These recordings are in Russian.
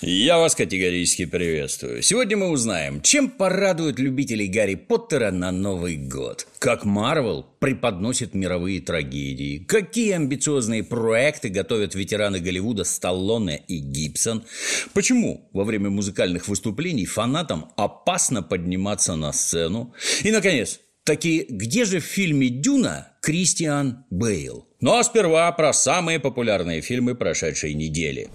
Я вас категорически приветствую. Сегодня мы узнаем, чем порадуют любителей Гарри Поттера на Новый год. Как Марвел преподносит мировые трагедии. Какие амбициозные проекты готовят ветераны Голливуда Сталлоне и Гибсон. Почему во время музыкальных выступлений фанатам опасно подниматься на сцену. И, наконец, таки, где же в фильме «Дюна» Кристиан Бейл? Ну а сперва про самые популярные фильмы прошедшей недели.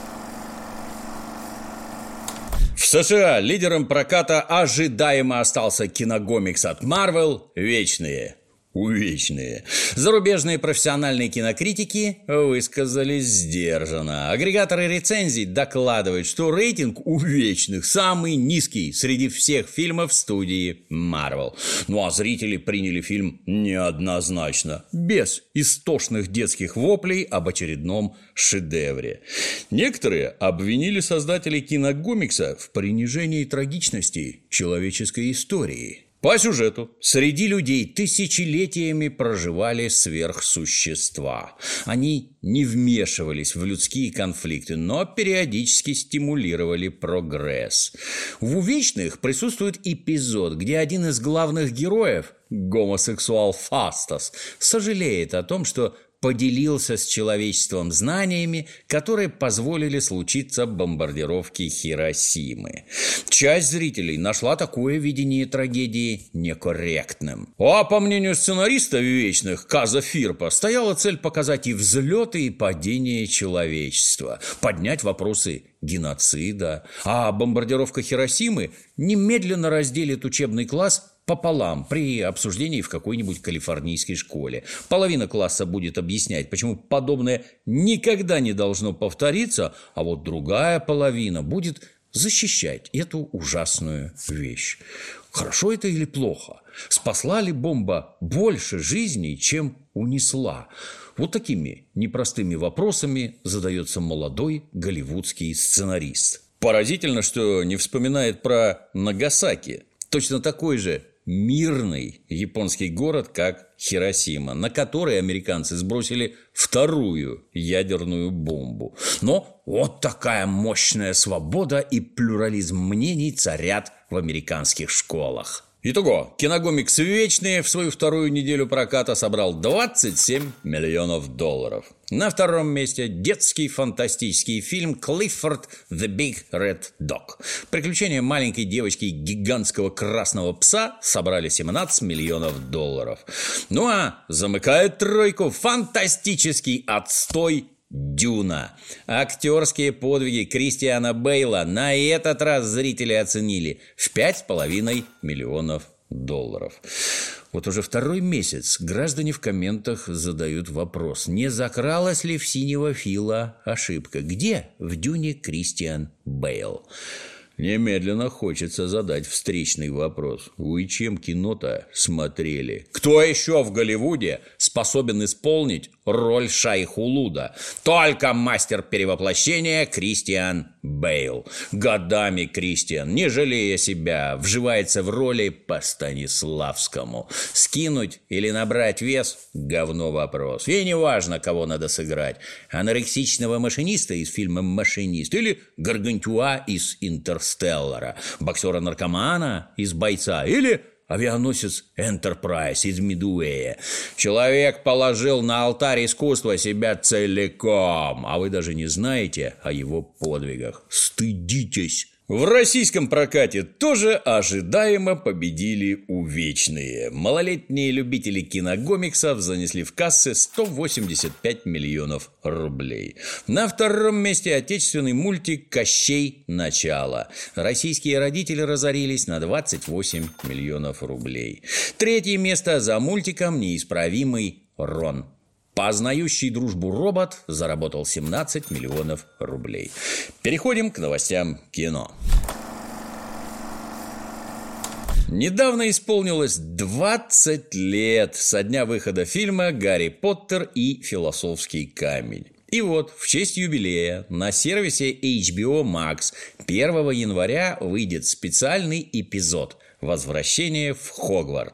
В США лидером проката ожидаемо остался киногомикс от Marvel «Вечные». Увечные. Зарубежные профессиональные кинокритики высказались сдержанно. Агрегаторы рецензий докладывают, что рейтинг у «Вечных» самый низкий среди всех фильмов студии Marvel. Ну а зрители приняли фильм неоднозначно, без истошных детских воплей об очередном шедевре. Некоторые обвинили создателей киногомикса в принижении трагичности человеческой истории. По сюжету среди людей тысячелетиями проживали сверхсущества. Они не вмешивались в людские конфликты, но периодически стимулировали прогресс. В «Увечных» присутствует эпизод, где один из главных героев, гомосексуал Фастас, сожалеет о том, что поделился с человечеством знаниями, которые позволили случиться бомбардировке Хиросимы. Часть зрителей нашла такое видение трагедии некорректным. А по мнению сценариста «Вечных» Каза Фирпа, стояла цель показать и взлеты, и падения человечества, поднять вопросы геноцида, а бомбардировка Хиросимы немедленно разделит учебный класс пополам при обсуждении в какой-нибудь калифорнийской школе. Половина класса будет объяснять, почему подобное никогда не должно повториться, а вот другая половина будет защищать эту ужасную вещь. Хорошо это или плохо? Спасла ли бомба больше жизней, чем унесла? Вот такими непростыми вопросами задается молодой голливудский сценарист. Поразительно, что не вспоминает про Нагасаки. Точно такой же мирный японский город, как Хиросима, на который американцы сбросили вторую ядерную бомбу. Но вот такая мощная свобода и плюрализм мнений царят в американских школах. Итого, киногомикс «Вечные» в свою вторую неделю проката собрал $27 миллионов. На втором месте детский фантастический фильм «Клиффорд the Big Red Dog». Приключения маленькой девочки и гигантского красного пса собрали $17 миллионов. Ну а замыкает тройку фантастический отстой «Дюна». Актерские подвиги Кристиана Бейла на этот раз зрители оценили в $5,5 миллионов. Вот уже второй месяц граждане в комментах задают вопрос, не закралась ли в синего Фила ошибка. Где в «Дюне» Кристиан Бейл? Немедленно хочется задать встречный вопрос. Вы чем кино-то смотрели? Кто еще в Голливуде способен исполнить роль Шайхулуда? Только мастер перевоплощения Кристиан Бейл. Годами Кристиан, не жалея себя, вживается в роли по Станиславскому. Скинуть или набрать вес – говно вопрос. И не важно, кого надо сыграть. Анорексичного машиниста из фильма «Машинист» или Гаргантюа из «Интерстеллара», боксера-наркомана из «Бойца» или авианосец «Энтерпрайз» из «Мидуэя». Человек положил на алтарь искусства себя целиком, а вы даже не знаете о его подвигах. Стыдитесь! В российском прокате тоже ожидаемо победили «Увечные». Малолетние любители киногомиксов занесли в кассы $185 миллионов. На втором месте отечественный мультик «Кощей. Начало». Российские родители разорились на $28 миллионов. Третье место за мультиком «Неисправимый Рон». Познающий дружбу робот заработал $17 миллионов. Переходим к новостям кино. Недавно исполнилось 20 лет со дня выхода фильма «Гарри Поттер и философский камень». И вот, в честь юбилея на сервисе HBO Max 1 января выйдет специальный эпизод «Возвращение в Хогвартс».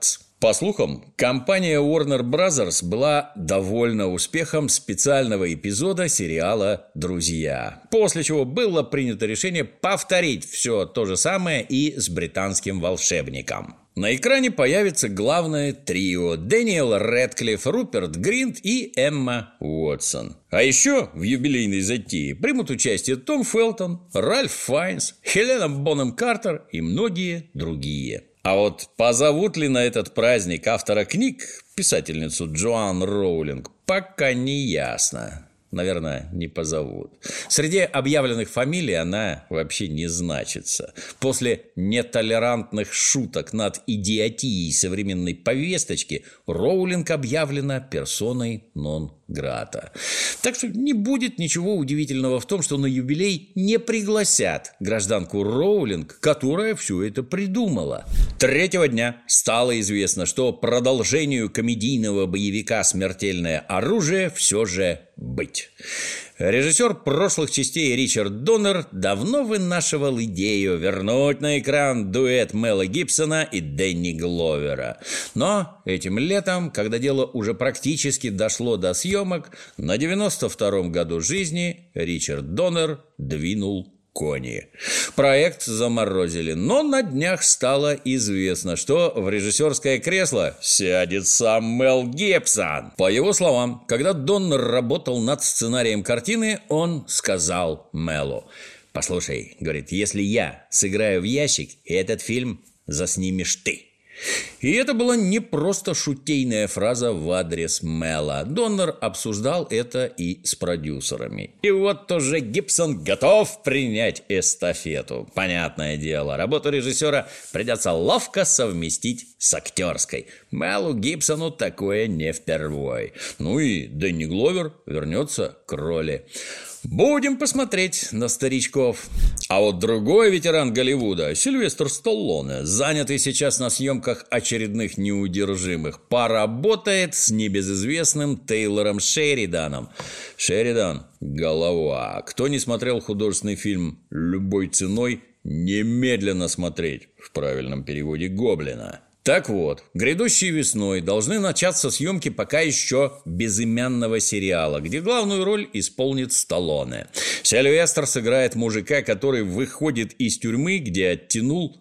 По слухам, компания Warner Bros. Была довольна успехом специального эпизода сериала «Друзья», после чего было принято решение повторить все то же самое и с британским волшебником. На экране появится главное трио: Дэниел Рэдклифф, Руперт Гринт и Эмма Уотсон. А еще в юбилейной затее примут участие Том Фелтон, Ральф Файнс, Хелена Бонем Картер и многие другие. А вот позовут ли на этот праздник автора книг, писательницу Джоан Роулинг, пока не ясно. Наверное, не позовут. Среди объявленных фамилий она вообще не значится. После нетолерантных шуток над идиотией современной повесточки Роулинг объявлена персоной нон грата. Так что не будет ничего удивительного в том, что на юбилей не пригласят гражданку Роулинг, которая все это придумала. Третьего дня стало известно, что продолжению комедийного боевика «Смертельное оружие» все же быть. Режиссер прошлых частей Ричард Доннер давно вынашивал идею вернуть на экран дуэт Мела Гибсона и Дэнни Гловера. Но этим летом, когда дело уже практически дошло до съемок, на 92-м году жизни Ричард Доннер двинул кони. Проект заморозили, но на днях стало известно, что в режиссерское кресло сядет сам Мел Гибсон. По его словам, когда Доннер работал над сценарием картины, он сказал Мелу: «Послушай, — говорит, — если я сыграю в ящик, этот фильм заснимешь ты». И это была не просто шутейная фраза в адрес Мела. Доннер обсуждал это и с продюсерами. И вот уже Гибсон готов принять эстафету. Понятное дело, работу режиссера придется ловко совместить с актерской. Мелу Гибсону такое не впервой. Ну и Дэнни Гловер вернется к роли. Будем посмотреть на старичков. А вот другой ветеран Голливуда, Сильвестр Сталлоне, занятый сейчас на съемках очередных «Неудержимых», поработает с небезызвестным Тейлором Шериданом. Шеридан – голова. Кто не смотрел художественный фильм «Любой ценой», немедленно смотреть, в правильном переводе «Гоблина». Так вот, грядущей весной должны начаться съемки пока еще безымянного сериала, где главную роль исполнит Сталлоне. Сильвестр сыграет мужика, который выходит из тюрьмы, где оттянул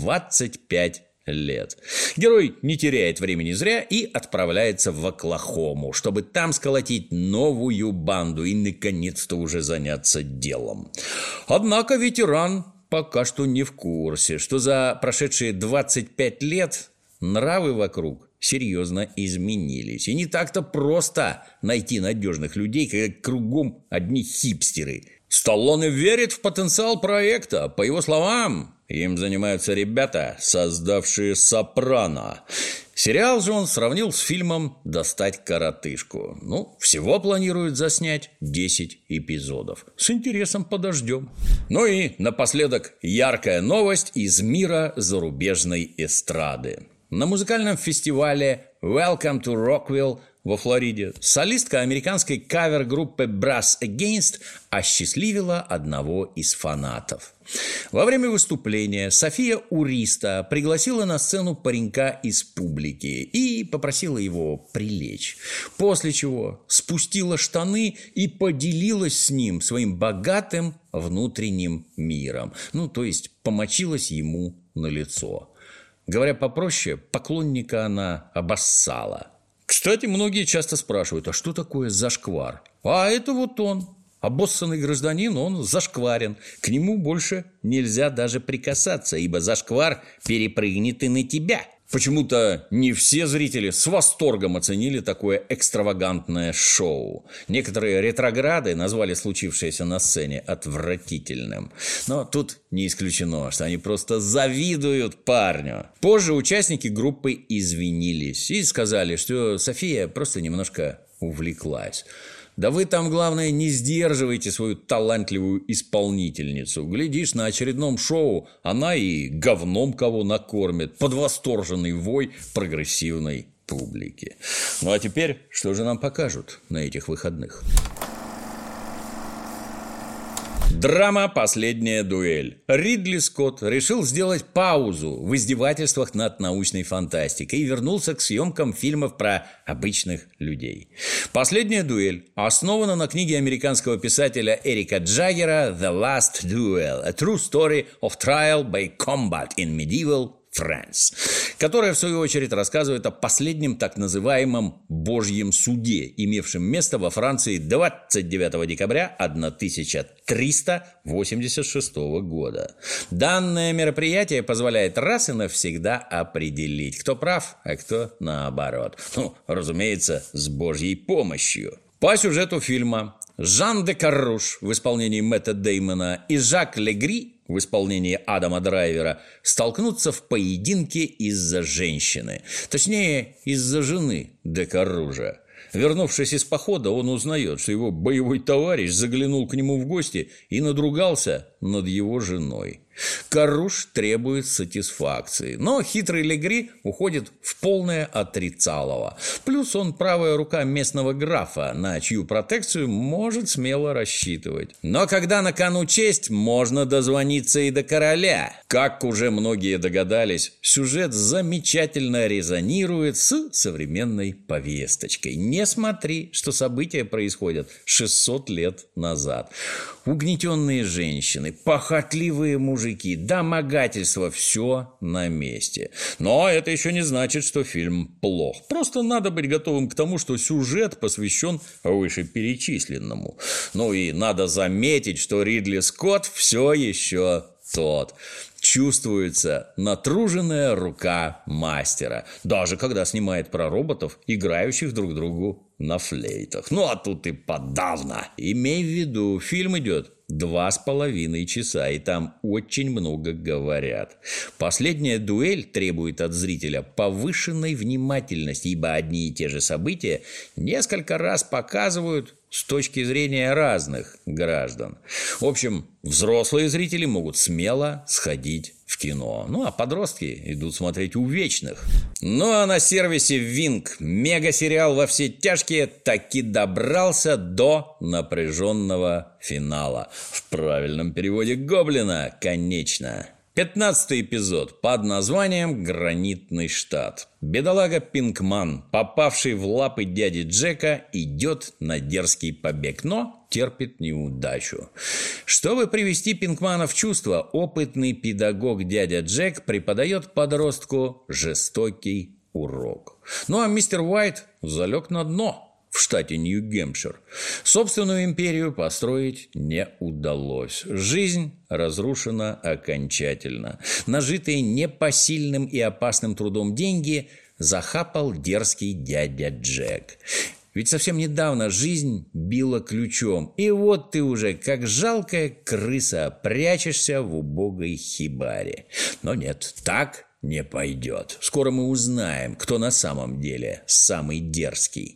25 лет. Герой не теряет времени зря и отправляется в Оклахому, чтобы там сколотить новую банду и наконец-то уже заняться делом. Однако ветеран пока что не в курсе, что за прошедшие 25 лет нравы вокруг серьезно изменились. И не так-то просто найти надежных людей, когда кругом одни хипстеры. Сталлоне верит в потенциал проекта. По его словам, им занимаются ребята, создавшие «Сопрано». Сериал же он сравнил с фильмом «Достать коротышку». Всего планируют заснять 10 эпизодов. С интересом подождем. Ну и напоследок яркая новость из мира зарубежной эстрады. На музыкальном фестивале Welcome to Rockville во Флориде солистка американской кавер-группы Brass Against осчастливила одного из фанатов. Во время выступления София Уриста пригласила на сцену паренька из публики и попросила его прилечь, после чего спустила штаны и поделилась с ним своим богатым внутренним миром, то есть помочилась ему на лицо. Говоря попроще, поклонника она обоссала. Кстати, многие часто спрашивают, а что такое зашквар? А это вот он. Обоссанный гражданин, он зашкварен. К нему больше нельзя даже прикасаться, ибо зашквар перепрыгнет и на тебя. Почему-то не все зрители с восторгом оценили такое экстравагантное шоу. Некоторые ретрограды назвали случившееся на сцене отвратительным. Но тут не исключено, что они просто завидуют парню. Позже участники группы извинились и сказали, что София просто немножко увлеклась. Да вы там, главное, не сдерживайте свою талантливую исполнительницу. Глядишь, на очередном шоу она и говном кого накормит под восторженный вой прогрессивной публики. Ну а теперь, что же нам покажут на этих выходных? Драма «Последняя дуэль». Ридли Скотт решил сделать паузу в издевательствах над научной фантастикой и вернулся к съемкам фильмов про обычных людей. «Последняя дуэль» основана на книге американского писателя Эрика Джаггера «The Last Duel – A True Story of Trial by Combat in Medieval France», которая, в свою очередь, рассказывает о последнем так называемом «Божьем суде», имевшем место во Франции 29 декабря 1386 года. Данное мероприятие позволяет раз и навсегда определить, кто прав, а кто наоборот. Разумеется, с Божьей помощью. По сюжету фильма Жан де Карруш в исполнении Мэтта Деймона и Жак Легри в исполнении Адама Драйвера столкнутся в поединке из-за женщины. Точнее, из-за жены де Карружа. Вернувшись из похода, он узнает, что его боевой товарищ заглянул к нему в гости и надругался над его женой. Карруш требует сатисфакции, но хитрый Легри уходит в полное отрицалово. Плюс он правая рука местного графа, на чью протекцию может смело рассчитывать. Но когда на кону честь, можно дозвониться и до короля. Как уже многие догадались, сюжет замечательно резонирует с современной повесточкой. Не смотри, что события происходят 600 лет назад. Угнетенные женщины, похотливые мужики, домогательства – все на месте. Но это еще не значит, что фильм плох. Просто надо быть готовым к тому, что сюжет посвящен вышеперечисленному. И надо заметить, что Ридли Скотт все еще тот. Чувствуется натруженная рука мастера, даже когда снимает про роботов, играющих друг другу на флейтах. А тут и подавно. Имей в виду, фильм идет 2,5 часа, и там очень много говорят. Последняя дуэль требует от зрителя повышенной внимательности, ибо одни и те же события несколько раз показывают с точки зрения разных граждан. В общем, взрослые зрители могут смело сходить в кино. А подростки идут смотреть «Увечных». А на сервисе Винк мега-сериал «Во все тяжкие» таки добрался до напряженного финала. В правильном переводе Гоблина, конечно. 15-й эпизод под названием «Гранитный штат». Бедолага Пинкман, попавший в лапы дяди Джека, идет на дерзкий побег, но терпит неудачу. Чтобы привести Пинкмана в чувство, опытный педагог дядя Джек преподает подростку жестокий урок. А мистер Уайт залег на дно в штате Нью-Гэмпшир. Собственную империю построить не удалось. Жизнь разрушена окончательно. Нажитые непосильным и опасным трудом деньги захапал дерзкий дядя Джек. Ведь совсем недавно жизнь била ключом, и вот ты уже, как жалкая крыса, прячешься в убогой хибаре. Но нет, так не пойдет. Скоро мы узнаем, кто на самом деле самый дерзкий.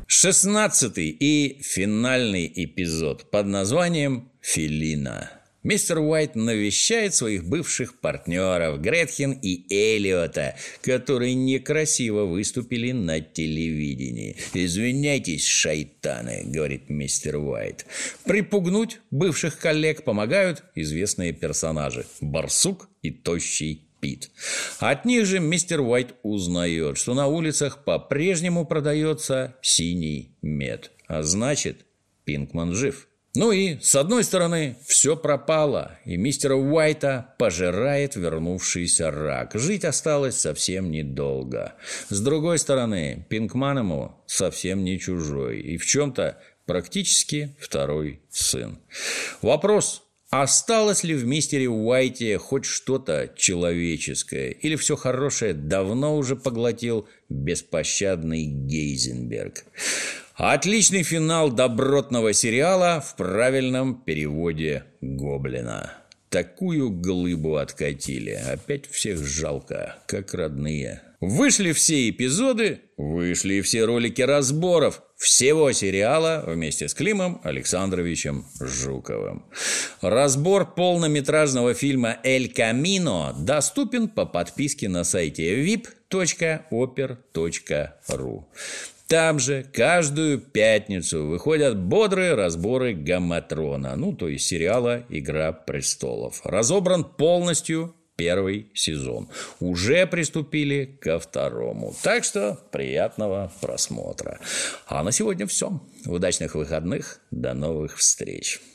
16-й и финальный эпизод под названием «Фелина». Мистер Уайт навещает своих бывших партнеров Гретхен и Эллиота, которые некрасиво выступили на телевидении. «Извиняйтесь, шайтаны», — говорит мистер Уайт. Припугнуть бывших коллег помогают известные персонажи – Барсук и Тощий Пит. От них же мистер Уайт узнает, что на улицах по-прежнему продается синий мед. А значит, Пинкман жив. И, с одной стороны, все пропало, и мистера Уайта пожирает вернувшийся рак. Жить осталось совсем недолго. С другой стороны, Пинкман ему совсем не чужой, и в чем-то практически второй сын. Вопрос: осталось ли в мистере Уайте хоть что-то человеческое, или все хорошее давно уже поглотил беспощадный Гейзенберг? Отличный финал добротного сериала в правильном переводе Гоблина. Такую глыбу откатили. Опять всех жалко, как родные. Вышли все эпизоды, вышли и все ролики разборов всего сериала вместе с Климом Александровичем Жуковым. Разбор полнометражного фильма «Эль Камино» доступен по подписке на сайте vip.oper.ru. Там же каждую пятницу выходят бодрые разборы «Гамматрона», то есть сериала «Игра престолов». Разобран полностью первый сезон. Уже приступили ко второму. Так что приятного просмотра. А на сегодня все. Удачных выходных. До новых встреч.